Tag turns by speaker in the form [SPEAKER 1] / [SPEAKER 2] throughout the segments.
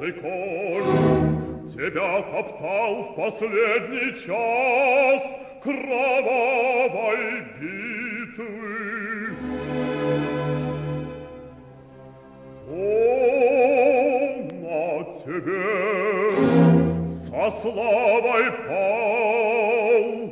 [SPEAKER 1] безгласный конь тебя топтал в последний час кровавой битвы. Он на тебе со славой пал,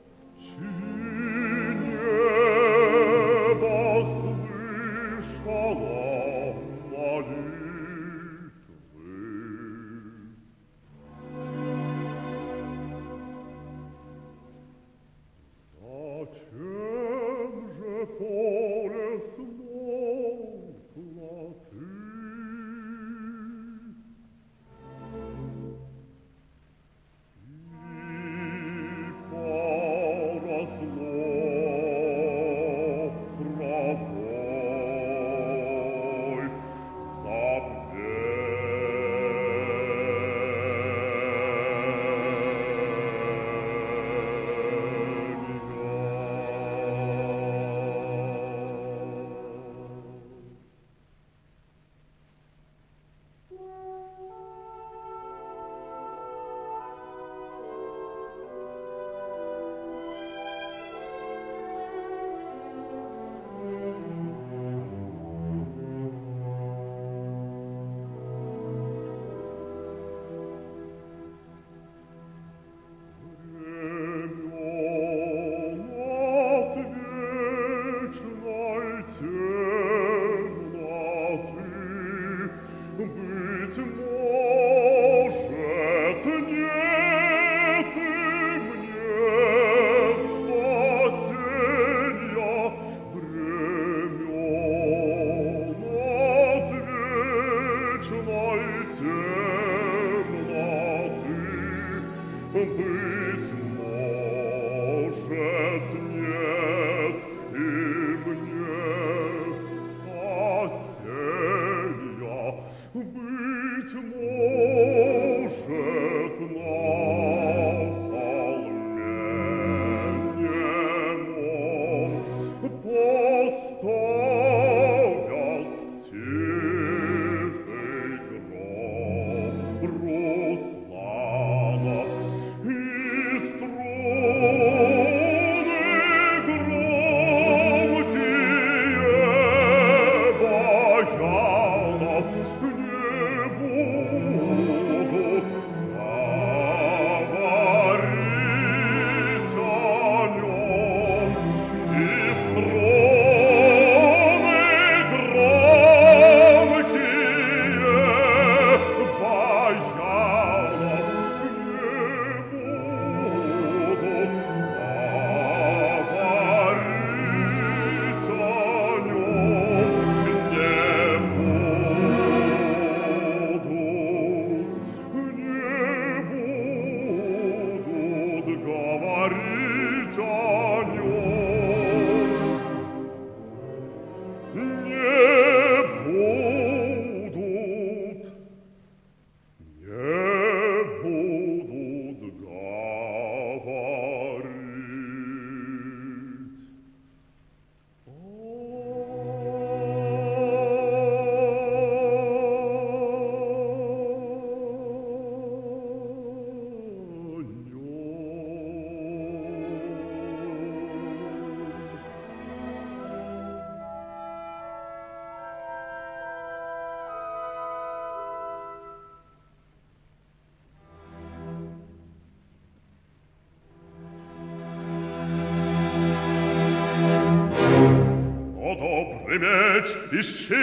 [SPEAKER 1] меч и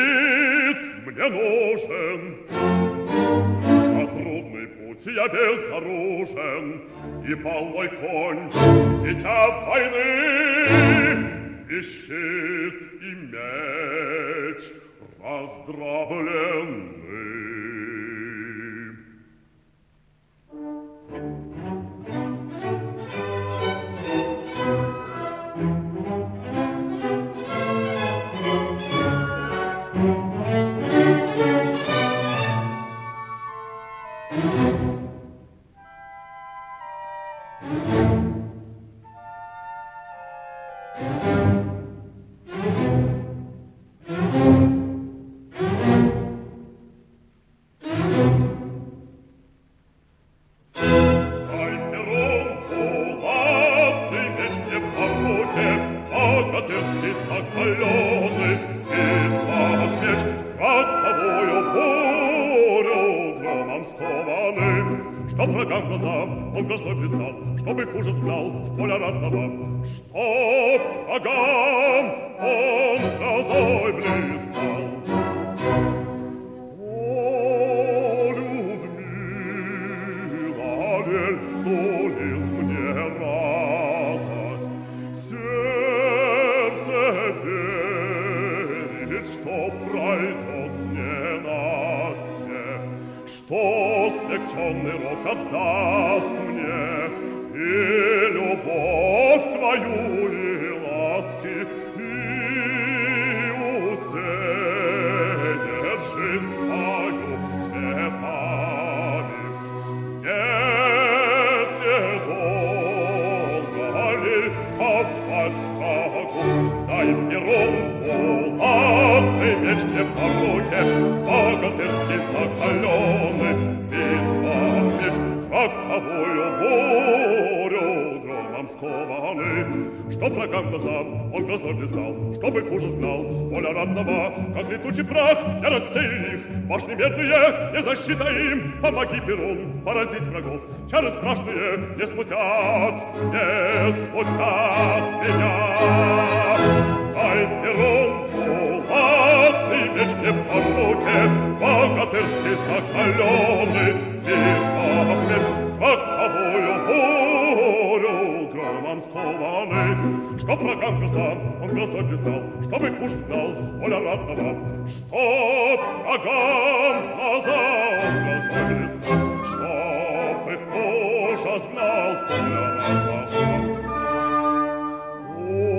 [SPEAKER 1] щит мне нужен. На трудный путь я безоружен, и пал мой конь, дитя войны. И щит, и меч раздроблены. роковую бурю громом скованным, чтоб врагам глазам он грозой блистал, чтоб их ужас гнал с поля родного, чтоб врагам он грозой блистал. О, Людмила, вель сулил мне радость, сердце верит, что пройдет ненастье, что смягченный рок отдаст мне и любовь твою, и ласки, и усеет жизнь мою цветами. Нет, недолго ли пахать могу, дай мне руку, ладный меч мне по руке, богатырский закаленный, битва меч, роковую бурю громом скованный, чтоб врагам глазам он грозой блистал, чтоб их ужас гнал с поля родного, как летучий прах, не рассеяй их, башни медные, не защита им, помоги, Перун, поразить врагов, чары страшные не смутят меня. Дай, Перун, ладный меч мне по руке, богатырский закаленный, битва меч, роковую бурю громом скованный, чтоб врагам глазам он грозой блистал, чтоб их ужас гнал с поля родного, чтоб врагам глазам он грозой блистал, чтоб их ужас гнал с поля родного. О,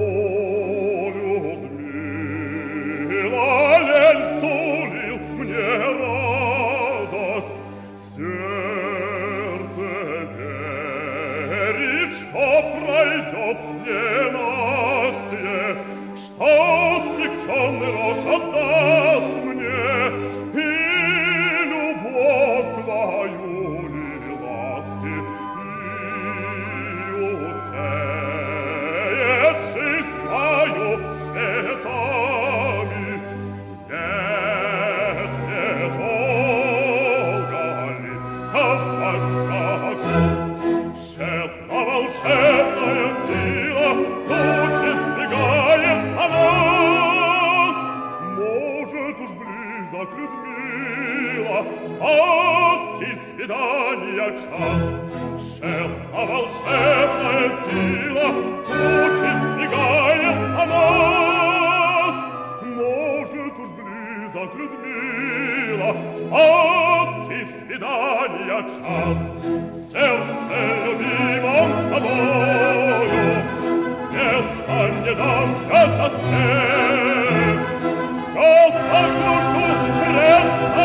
[SPEAKER 1] Людмила, лень сулил мне радость, сердце верит, что пройдет ненастье, что смягченный рок отдаст мне и любовь твою, и ласки, и усеет жизнь твою цветами. Нет, недолго ли ковать врагу, тщетна волшебная сила, тучи сдвигает о нас. Может, уж близок, Людмила, сладкий свидания час. Тщетна волшебная сила, тучи сдвигает о нас. Может, уж близок, Людмила, сладкий свидания час. В сердце любимом тобою места не дам я тоске. Все сокрушу пред